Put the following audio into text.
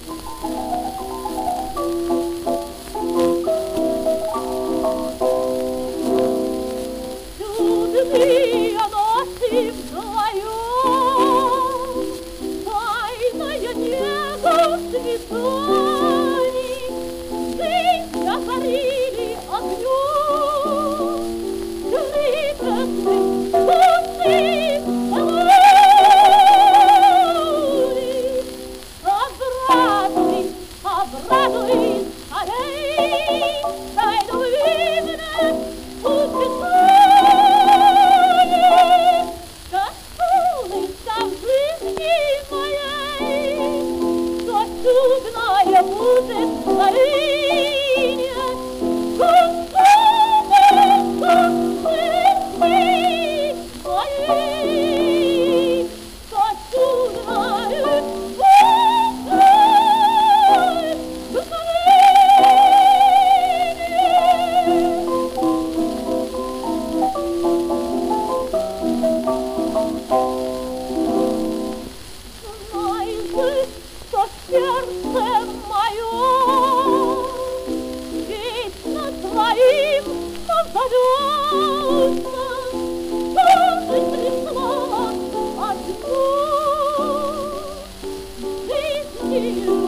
Чудные ночи вдвоем, тайная нега свиданий, жизнь озарили огнем, прекрасной луны полночи. Обрадуй скорей, тайну видно утешает, как солнышко в жизни моей, что чудная будет творение, моей, что чудная что сердце мое вечно твоим позовется, тоже пришла одну жизнью.